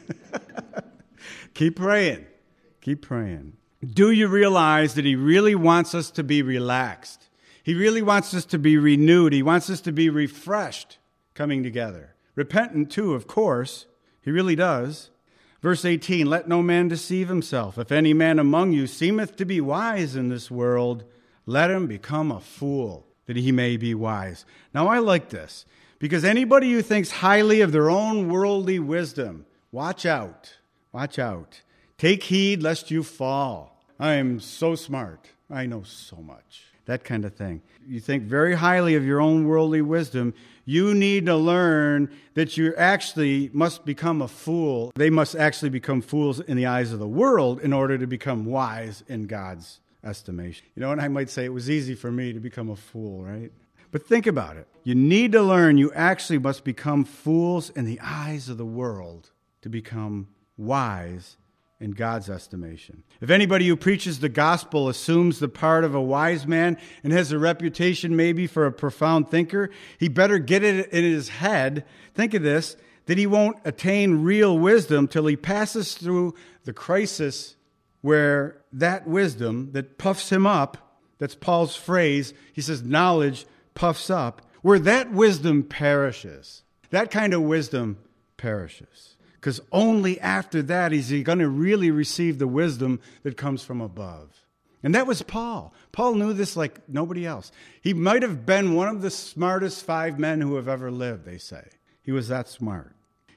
Speaker 1: keep praying. Keep praying. Do you realize that he really wants us to be relaxed? He really wants us to be renewed. He wants us to be refreshed coming together. Repentant, too, of course. He really does. Verse eighteen, let no man deceive himself. If any man among you seemeth to be wise in this world, let him become a fool, that he may be wise. Now, I like this, because anybody who thinks highly of their own worldly wisdom, watch out. Watch out. Take heed lest you fall. I am so smart. I know so much. That kind of thing. You think very highly of your own worldly wisdom. You need to learn that you actually must become a fool. They must actually become fools in the eyes of the world in order to become wise in God's estimation. You know, and I might say it was easy for me to become a fool, right? But think about it. You need to learn you actually must become fools in the eyes of the world to become wise in God's estimation. If anybody who preaches the gospel assumes the part of a wise man and has a reputation maybe for a profound thinker, he better get it in his head, think of this, that he won't attain real wisdom till he passes through the crisis where that wisdom that puffs him up, that's Paul's phrase, he says knowledge puffs up, where that wisdom perishes. That kind of wisdom perishes. Because only after that is he going to really receive the wisdom that comes from above. And that was Paul. Paul knew this like nobody else. He might have been one of the smartest five men who have ever lived, they say. He was that smart.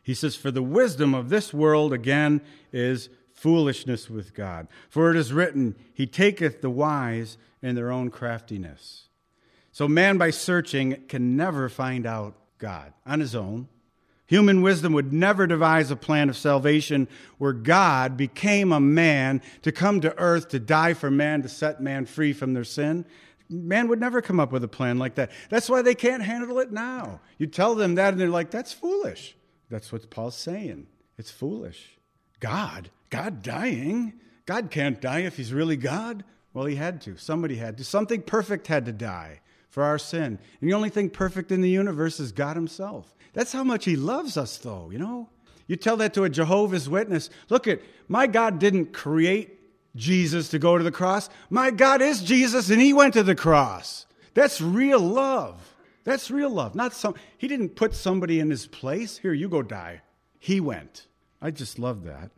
Speaker 1: He says, for the wisdom of this world, again, is foolishness with God. For it is written, he taketh the wise in their own craftiness. So man, by searching, can never find out God on his own. Human wisdom would never devise a plan of salvation where God became a man to come to earth to die for man, to set man free from their sin. Man would never come up with a plan like that. That's why they can't handle it now. You tell them that and they're like, that's foolish. That's what Paul's saying. It's foolish. God, God dying? God can't die if he's really God. Well, he had to. Somebody had to. Something perfect had to die for our sin. And the only thing perfect in the universe is God himself. That's how much he loves us, though, you know? You tell that to a Jehovah's Witness. Look at, my God didn't create Jesus to go to the cross. My God is Jesus, and he went to the cross. That's real love. That's real love. Not some. He didn't put somebody in his place. Here, you go die. He went. I just love that.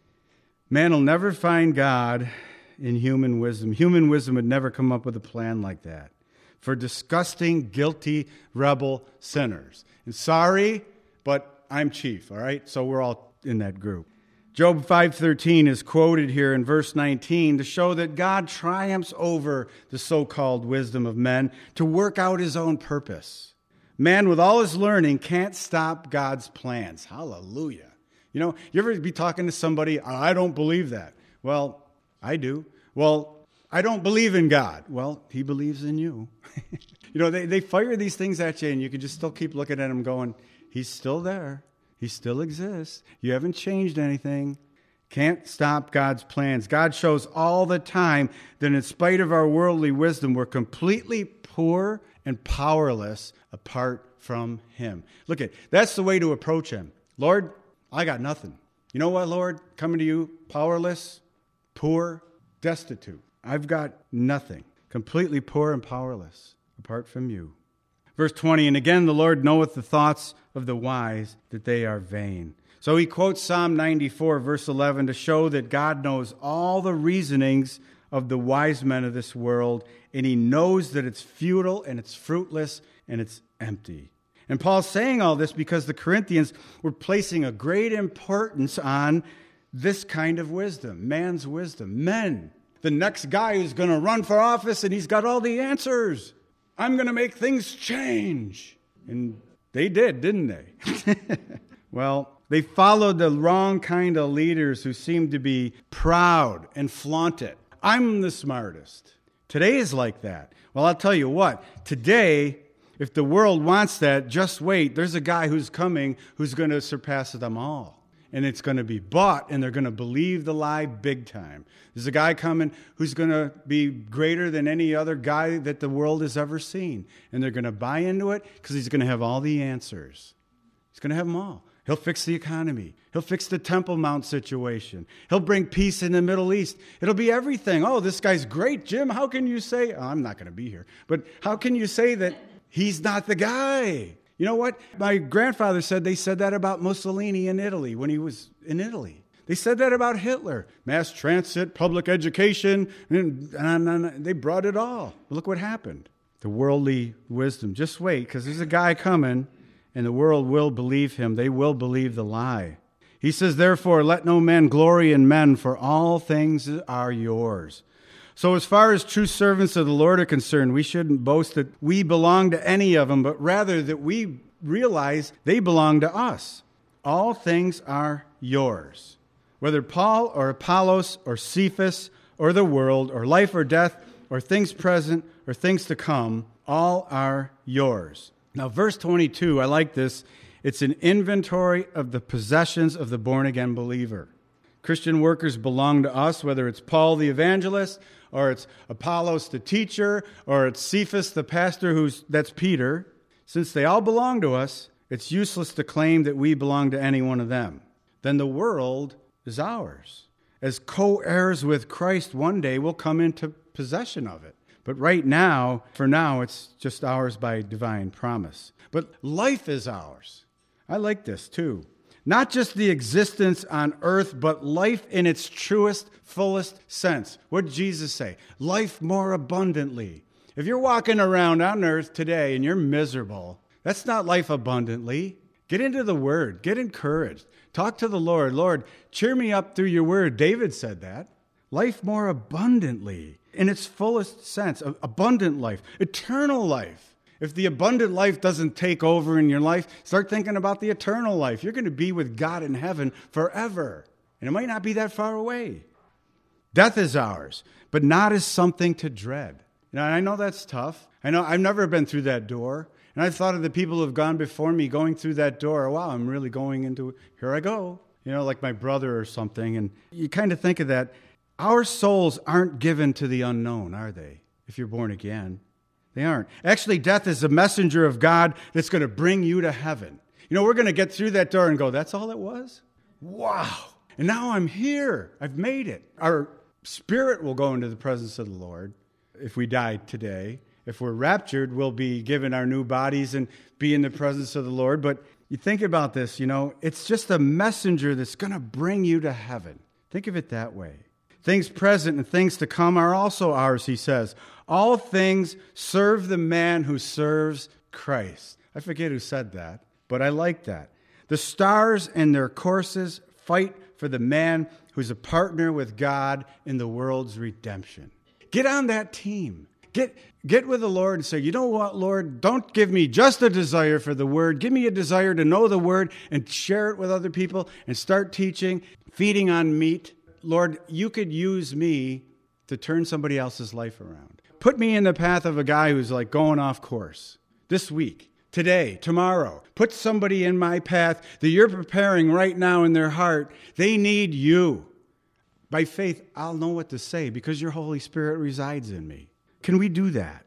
Speaker 1: Man will never find God in human wisdom. Human wisdom would never come up with a plan like that for disgusting, guilty, rebel sinners. And sorry, but I'm chief, all right? So we're all in that group. Job five thirteen is quoted here in verse nineteen to show that God triumphs over the so-called wisdom of men to work out his own purpose. Man, with all his learning, can't stop God's plans. Hallelujah. You know, you ever be talking to somebody, I don't believe that. Well, I do. Well, I don't believe in God. Well, he believes in you. You know, they, they fire these things at you, and you can just still keep looking at him going, he's still there. He still exists. You haven't changed anything. Can't stop God's plans. God shows all the time that in spite of our worldly wisdom, we're completely poor and powerless apart from him. Look at, that's the way to approach him. Lord, I got nothing. You know what, Lord? Coming to you, powerless, poor, destitute. I've got nothing. Completely poor and powerless apart from you. Verse twenty, and again the Lord knoweth the thoughts of the wise, that they are vain. So he quotes Psalm ninety-four, verse eleven, to show that God knows all the reasonings of the wise men of this world, and he knows that it's futile and it's fruitless and it's empty. And Paul's saying all this because the Corinthians were placing a great importance on this kind of wisdom, man's wisdom. Men, the next guy who's going to run for office and he's got all the answers. I'm going to make things change. And they did, didn't they? Well, they followed the wrong kind of leaders who seemed to be proud and flaunt it. I'm the smartest. Today is like that. Well, I'll tell you what. Today, if the world wants that, just wait. There's a guy who's coming who's going to surpass them all. And it's going to be bought, and they're going to believe the lie big time. There's a guy coming who's going to be greater than any other guy that the world has ever seen. And they're going to buy into it because he's going to have all the answers. He's going to have them all. He'll fix the economy. He'll fix the Temple Mount situation. He'll bring peace in the Middle East. It'll be everything. Oh, this guy's great, Jim. How can you say, oh, I'm not going to be here, but how can you say that he's not the guy? You know what? My grandfather said they said that about Mussolini in Italy when he was in Italy. They said that about Hitler. Mass transit, public education, and, and, and they brought it all. Look what happened. The worldly wisdom. Just wait, because there's a guy coming, and the world will believe him. They will believe the lie. He says, therefore, let no man glory in men, for all things are yours. So as far as true servants of the Lord are concerned, we shouldn't boast that we belong to any of them, but rather that we realize they belong to us. All things are yours. Whether Paul or Apollos or Cephas or the world or life or death or things present or things to come, all are yours. Now, verse twenty-two, I like this. It's an inventory of the possessions of the born-again believer. Christian workers belong to us, whether it's Paul the evangelist, or it's Apollos the teacher, or it's Cephas the pastor, who's that's Peter. Since they all belong to us, it's useless to claim that we belong to any one of them. Then the world is ours. As co-heirs with Christ, one day we'll come into possession of it. But right now, for now, it's just ours by divine promise. But life is ours. I like this too. Not just the existence on earth, but life in its truest, fullest sense. What did Jesus say? Life more abundantly. If you're walking around on earth today and you're miserable, that's not life abundantly. Get into the Word. Get encouraged. Talk to the Lord. Lord, cheer me up through your Word. David said that. Life more abundantly, in its fullest sense, abundant life, eternal life. If the abundant life doesn't take over in your life, start thinking about the eternal life. You're going to be with God in heaven forever. And it might not be that far away. Death is ours, but not as something to dread. Now, I know that's tough. I know I've never been through that door. And I thought of the people who have gone before me going through that door. Wow, I'm really going into, here I go. You know, like my brother or something. And you kind of think of that. Our souls aren't given to the unknown, are they? If you're born again. They aren't. Actually, death is a messenger of God that's going to bring you to heaven. You know, we're going to get through that door and go, that's all it was? Wow. And now I'm here. I've made it. Our spirit will go into the presence of the Lord if we die today. If we're raptured, we'll be given our new bodies and be in the presence of the Lord. But you think about this, you know, it's just a messenger that's going to bring you to heaven. Think of it that way. Things present and things to come are also ours, he says. All things serve the man who serves Christ. I forget who said that, but I like that. The stars and their courses fight for the man who's a partner with God in the world's redemption. Get on that team. Get, get with the Lord and say, you know what, Lord, don't give me just a desire for the Word. Give me a desire to know the Word and share it with other people and start teaching, feeding on meat. Lord, you could use me to turn somebody else's life around. Put me in the path of a guy who's like going off course this week, today, tomorrow. Put somebody in my path that you're preparing right now in their heart. They need you. By faith, I'll know what to say because your Holy Spirit resides in me. Can we do that?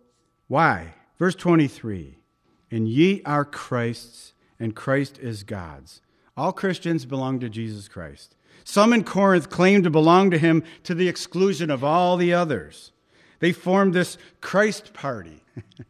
Speaker 1: Why? Verse twenty-three, and ye are Christ's, and Christ is God's. All Christians belong to Jesus Christ. Some in Corinth claimed to belong to him to the exclusion of all the others. They formed this Christ party.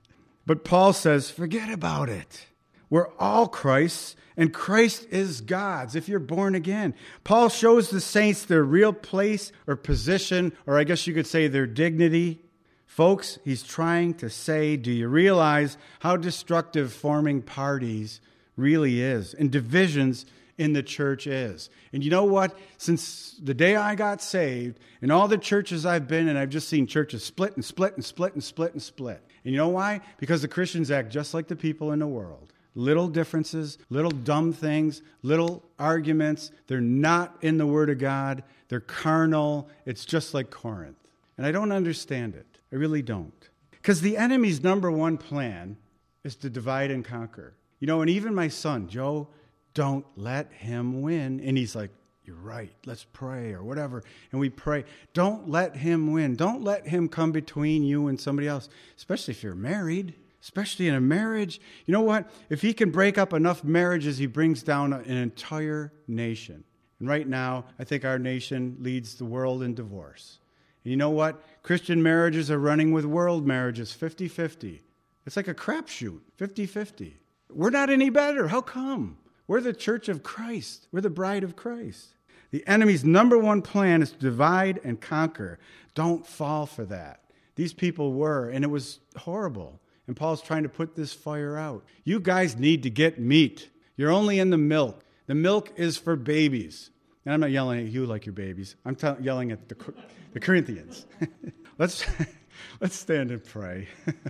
Speaker 1: But Paul says, forget about it. We're all Christ's, and Christ is God's if you're born again. Paul shows the saints their real place or position, or I guess you could say their dignity. Folks, he's trying to say, do you realize how destructive forming parties really is and divisions in the church is? And you know what? Since the day I got saved, in all the churches I've been in, I've just seen churches split and split and split and split and split. And you know why? Because the Christians act just like the people in the world. Little differences, little dumb things, little arguments. They're not in the Word of God. They're carnal. It's just like Corinth. And I don't understand it. I really don't. Because the enemy's number one plan is to divide and conquer. You know, and even my son, Joe, don't let him win. And he's like, you're right, let's pray or whatever. And we pray. Don't let him win. Don't let him come between you and somebody else, especially if you're married, especially in a marriage. You know what? If he can break up enough marriages, he brings down an entire nation. And right now, I think our nation leads the world in divorce. And you know what? Christian marriages are running with world marriages, fifty-fifty. It's like a crapshoot, fifty-fifty. We're not any better. How come? We're the church of Christ. We're the bride of Christ. The enemy's number one plan is to divide and conquer. Don't fall for that. These people were, and it was horrible. And Paul's trying to put this fire out. You guys need to get meat. You're only in the milk. The milk is for babies. And I'm not yelling at you like you're babies. I'm t- yelling at the, the Corinthians. let's, let's stand and pray.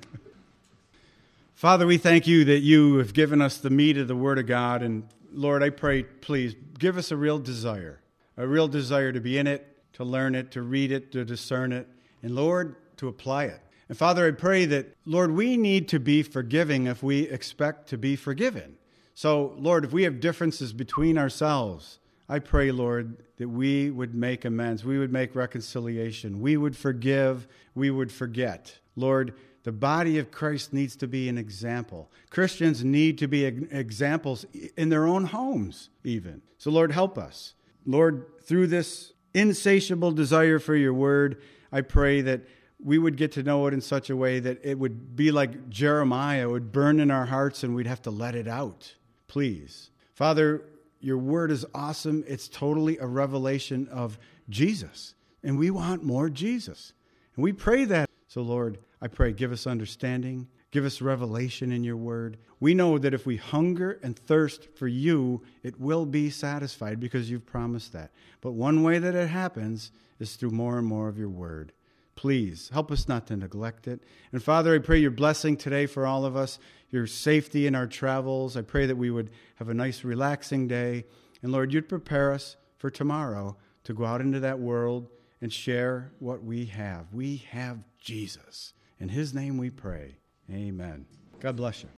Speaker 1: Father, we thank you that you have given us the meat of the Word of God. And Lord, I pray, please, give us a real desire, a real desire to be in it, to learn it, to read it, to discern it, and Lord, to apply it. And Father, I pray that, Lord, we need to be forgiving if we expect to be forgiven. So, Lord, if we have differences between ourselves, I pray, Lord, that we would make amends, we would make reconciliation, we would forgive, we would forget. Lord, the body of Christ needs to be an example. Christians need to be examples in their own homes, even. So, Lord, help us. Lord, through this insatiable desire for your word, I pray that we would get to know it in such a way that it would be like Jeremiah, it would burn in our hearts and we'd have to let it out. Please. Father, your word is awesome. It's totally a revelation of Jesus. And we want more Jesus. And we pray that. So, Lord, I pray, give us understanding, Give us revelation in your word. We know that if we hunger and thirst for you, it will be satisfied because you've promised that. But one way that it happens is through more and more of your word. Please help us not to neglect it. And Father, I pray your blessing today for all of us, your safety in our travels. I pray that we would have a nice, relaxing day. And Lord, you'd prepare us for tomorrow to go out into that world and share what we have. We have Jesus. In his name we pray. Amen. God bless you.